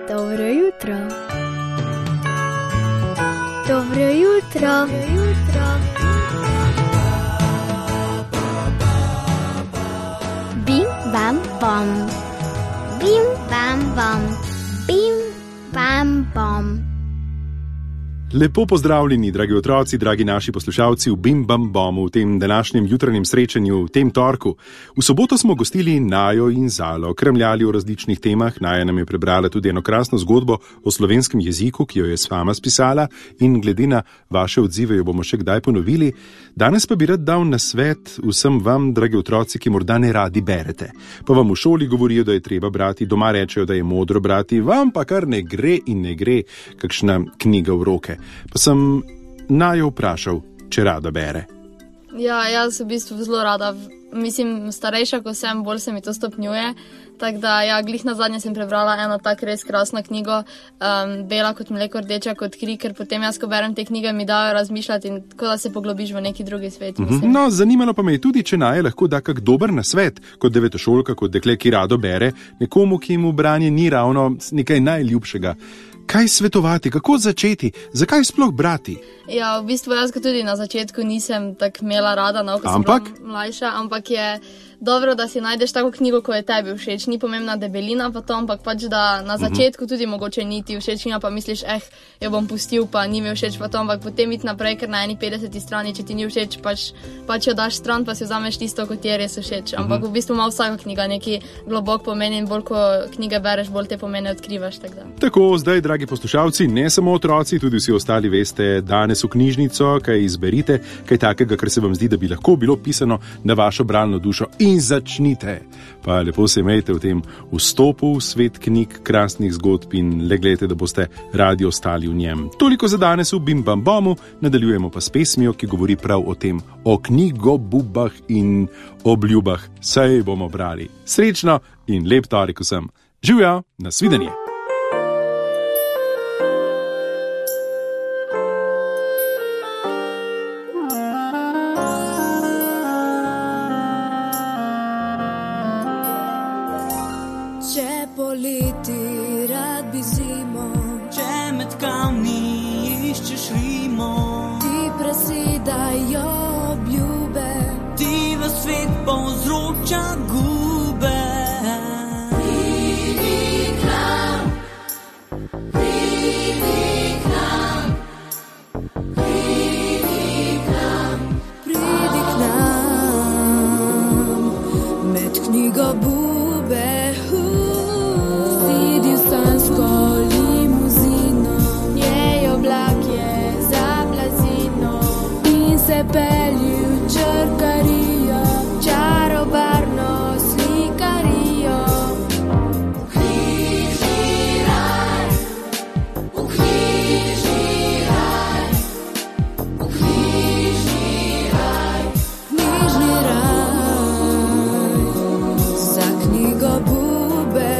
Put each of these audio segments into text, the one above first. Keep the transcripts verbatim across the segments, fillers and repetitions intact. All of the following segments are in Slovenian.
Dobro jutro. Dobro jutro. Dobro jutro. Bim, bam, bom. Bim, bam, bom. Bim, bam, bom. Lepo pozdravljeni, dragi otroci, dragi naši poslušalci v Bim Bam Bomu, v tem današnjem jutranjem srečanju, v tem torku. V soboto smo gostili Najo in Zalo, kremljali o različnih temah. Naja nam je prebrala tudi eno krasno zgodbo o slovenskem jeziku, ki jo je s vama spisala, in glede na vaše odzive jo bomo še kdaj ponovili. Danes pa bi rad dal nasvet vsem vam, dragi otroci, ki morda ne radi berete. Pa vam v šoli govorijo, da je treba brati, doma rečejo, da je modro brati, vam pa kar ne gre in ne gre kakšna knjiga v roke. Pa sem Najo vprašal, če rada bere. Ja, jaz v bistvu zelo rada. Mislim, starejša, ko sem, bolj se mi to stopnjuje. Tako da, ja, glih nazadnje sem prebrala eno tak res krasno knjigo, um, Bela kot mleko, rdeča kot kri, ker potem jaz, ko berem te knjige, mi dajo razmišljati in tako da se poglobiš v neki drugi svet. Mm-hmm. No, zanimalo pa me je tudi, če Naja lahko da kak dober nasvet, kot devetošolka, kot dekle, ki rado bere, nekomu, ki mu branje ni ravno nekaj najljubšega. Kaj svetovati, kako začeti, zakaj sploh brati? Ja, v bistvu jaz tudi na začetku nisem tako imela rada, no, ko ampak? sem bila mlajša, ampak je dobro, da si najdeš tako knjigo, ko je tebi všeč. Ni pomembna debelina pa to, ampak pač, da na začetku tudi mogoče ni ti všeč, pa misliš, eh, jo bom pustil, pa ni mi všeč pa to, ampak potem iti naprej, ker na eni petdeseti strani, če ti ni všeč, pač, pač jo daš stran, pa si vzameš tisto, kot ti je res všeč. Ampak v bistvu ima vsaka knjiga neki globok pomen in bolj, ko knjige bereš, bolj te pomene odkrivaš. Tak da. Tako, zdaj, dragi poslušalci, ne samo otroci, tudi vsi ostali veste, danes v knjižnico, kaj izberite, kaj takega, kar se vam zdi, da bi lahko bilo pisano na vašo bralno dušo. In začnite. Pa lepo se imejte v tem vstopu v svet knjig, krasnih zgodb in le gledajte, da boste radi ostali v njem. Toliko za danes v Bim Bam Bomu, nadaljujemo pa s pesmijo, ki govori prav o tem, o knjigobubah in obljubah. Saj bomo brali. Srečno in lep torek vsem. Živjo, nasvidenje. Poleti rad bi zimo, če med kamni iščeš rimo, ti presedajo obljube, ti v svet povzroča gube. Pridi k nam, pridi k nam, pridi k nam, pridi k nam, med knjigobube. Limuzino, njej oblak je za blazino in se pelji v črkarijo, čarobarno slikarijo. V knjižni raj, v knjižni raj, v knjižni raj, knjižni raj za knjigobube.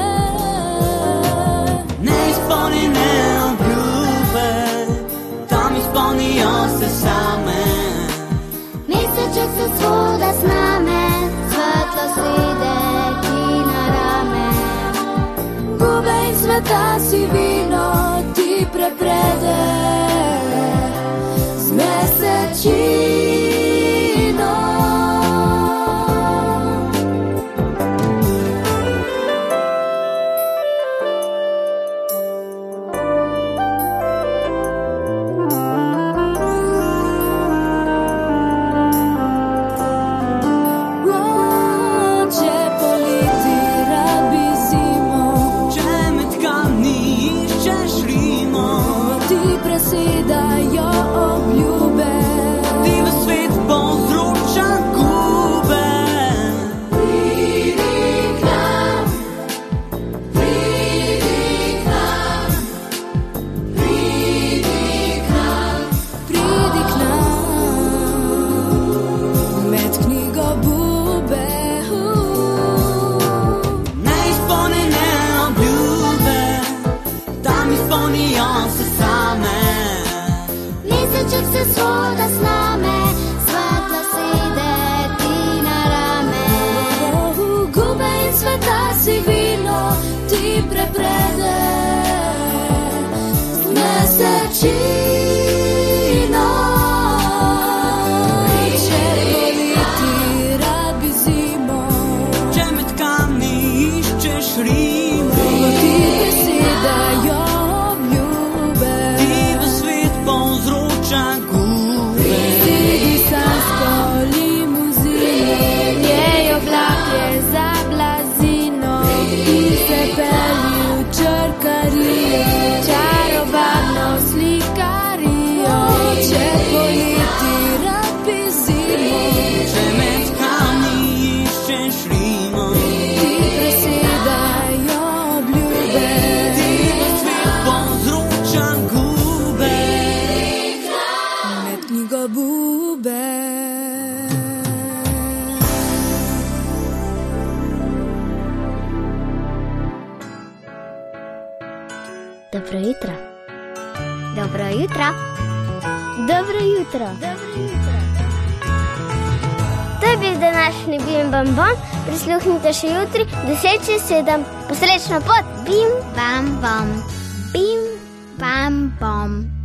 Meseček se zvoda z name, svetlo sede ti na rame. Gube in sveta si vino, ti preprede z mesečino. Presedajo obljube, ti v svet povzroča gube. Pridi k nam, pridi k nam, pridi k nam, pridi k nam, med knjigobube. Neizpolnjene obljube, tam izpolnijo se same. Meseček se zvoda z name, svetlo sede ti na rame. Gube in sveta si vino, ti preprede z mesečino. Če poleti rad bi zimo, če med kamni iščeš rimo, ko ti besedajo obljube, ti v svet povzroča gube. sedi sanjsko limuzino, njej oblak je za blazino, ti se pelji v črkarijo, čarobno slikarijo. Če poleti rad bi zimo, Če med kamni iščeš rimo, ti presedajo obljube, ti v svet povzroča gube. med knjigo bube. Dobro jutro. Dobro jutro. Dobro jutro. To je bil današnji Bim Bam Bom. Prisluhnite še jutri, deset čez sedem. Posrečno pot. Bim Bam Bom. Bim Bam Bom.